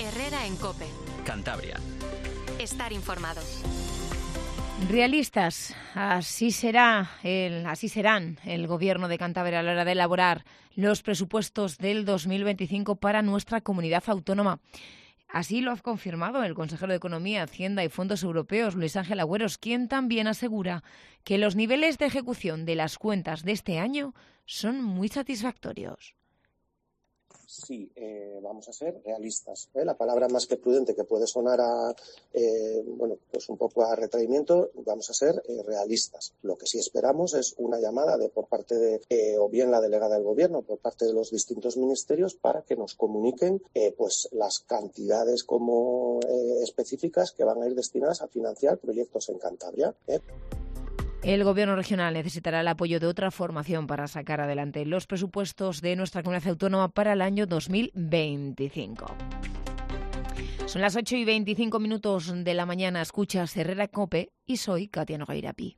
Herrera en COPE. Cantabria. Estar informado. Realistas, así serán el Gobierno de Cantabria a la hora de elaborar los presupuestos del 2025 para nuestra comunidad autónoma. Así lo ha confirmado el consejero de Economía, Hacienda y Fondos Europeos, Luis Ángel Agüeros, quien también asegura que los niveles de ejecución de las cuentas de este año son muy satisfactorios. Sí, vamos a ser realistas. La palabra más que prudente, que puede sonar a, pues un poco a retraimiento, vamos a ser realistas. Lo que sí esperamos es una llamada por parte de, o bien la delegada del Gobierno, por parte de los distintos ministerios, para que nos comuniquen pues las cantidades como específicas que van a ir destinadas a financiar proyectos en Cantabria. El Gobierno regional necesitará el apoyo de otra formación para sacar adelante los presupuestos de nuestra comunidad autónoma para el año 2025. Son las 8:25 de la mañana. Escuchas Herrera COPE y soy Katia Nogueirapi.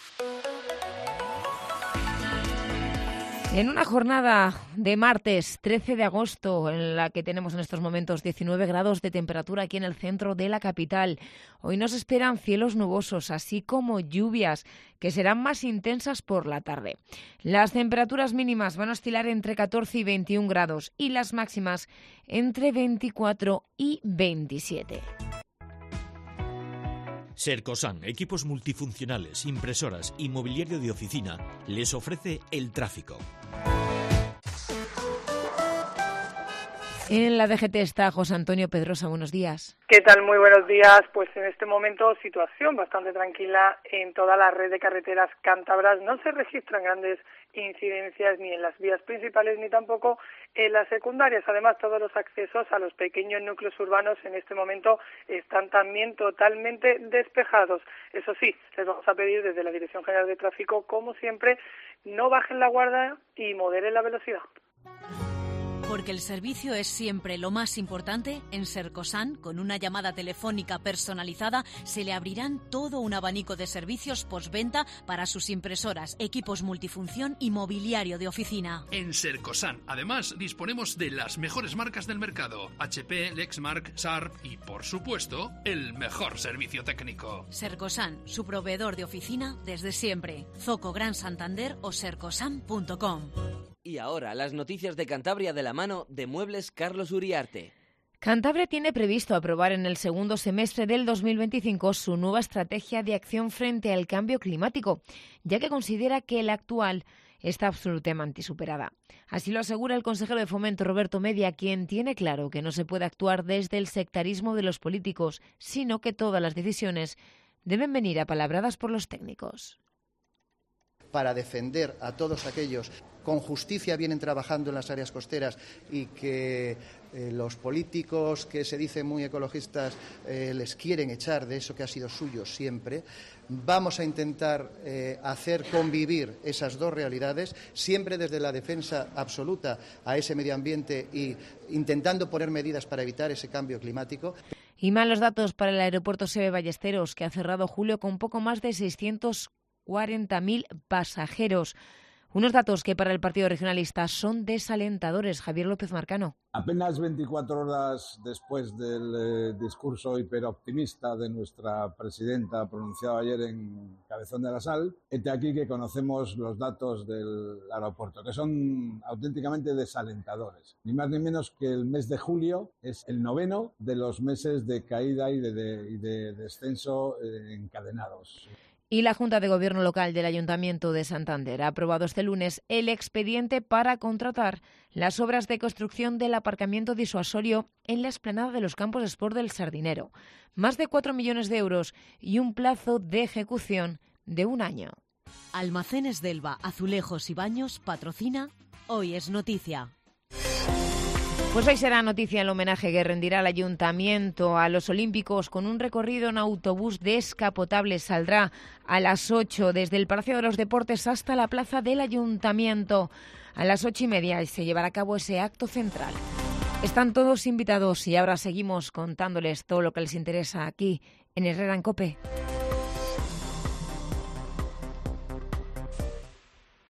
En una jornada de martes 13 de agosto, en la que tenemos en estos momentos 19 grados de temperatura aquí en el centro de la capital, hoy nos esperan cielos nubosos, así como lluvias, que serán más intensas por la tarde. Las temperaturas mínimas van a oscilar entre 14 y 21 grados y las máximas entre 24 y 27. Sercosan, equipos multifuncionales, impresoras y mobiliario de oficina, les ofrece el tráfico. En la DGT está José Antonio Pedrosa. Buenos días. ¿Qué tal? Muy buenos días. Pues en este momento situación bastante tranquila en toda la red de carreteras cántabras. No se registran grandes incidencias ni en las vías principales ni tampoco en las secundarias. Además, todos los accesos a los pequeños núcleos urbanos en este momento están también totalmente despejados. Eso sí, les vamos a pedir desde la Dirección General de Tráfico, como siempre, no bajen la guardia y moderen la velocidad. Porque el servicio es siempre lo más importante, en Sercosan, con una llamada telefónica personalizada, se le abrirán todo un abanico de servicios postventa para sus impresoras, equipos multifunción y mobiliario de oficina. En Sercosan, además, disponemos de las mejores marcas del mercado: HP, Lexmark, Sharp y, por supuesto, el mejor servicio técnico. Sercosan, su proveedor de oficina desde siempre. Zoco Gran Santander o sercosan.com. Y ahora, las noticias de Cantabria de la mano de Muebles Carlos Uriarte. Cantabria tiene previsto aprobar en el segundo semestre del 2025 su nueva estrategia de acción frente al cambio climático, ya que considera que la actual está absolutamente superada. Así lo asegura el consejero de Fomento, Roberto Media, quien tiene claro que no se puede actuar desde el sectarismo de los políticos, sino que todas las decisiones deben venir apalabradas por los técnicos. Para defender a todos aquellos con justicia vienen trabajando en las áreas costeras y que los políticos que se dicen muy ecologistas les quieren echar de eso que ha sido suyo siempre. Vamos a intentar hacer convivir esas dos realidades, siempre desde la defensa absoluta a ese medio ambiente y intentando poner medidas para evitar ese cambio climático. Y malos datos para el aeropuerto Seve Ballesteros, que ha cerrado julio con poco más de 640.000 pasajeros. Unos datos que para el Partido Regionalista son desalentadores. Javier López Marcano. Apenas 24 horas después del discurso hiperoptimista de nuestra presidenta pronunciado ayer en Cabezón de la Sal, hete aquí que conocemos los datos del aeropuerto, que son auténticamente desalentadores. Ni más ni menos que el mes de julio es el 9º de los meses de caída y de descenso encadenados. Y la Junta de Gobierno Local del Ayuntamiento de Santander ha aprobado este lunes el expediente para contratar las obras de construcción del aparcamiento disuasorio en la explanada de los Campos de Sport del Sardinero. Más de 4 millones de euros y un plazo de ejecución de 1 año. Almacenes Delva, Azulejos y Baños patrocina Hoy es Noticia. Pues hoy será noticia el homenaje que rendirá el Ayuntamiento a los Olímpicos con un recorrido en autobús descapotable. Saldrá a las 8 desde el Palacio de los Deportes hasta la plaza del Ayuntamiento. A las 8:30 se llevará a cabo ese acto central. Están todos invitados y ahora seguimos contándoles todo lo que les interesa aquí en Herrera en COPE.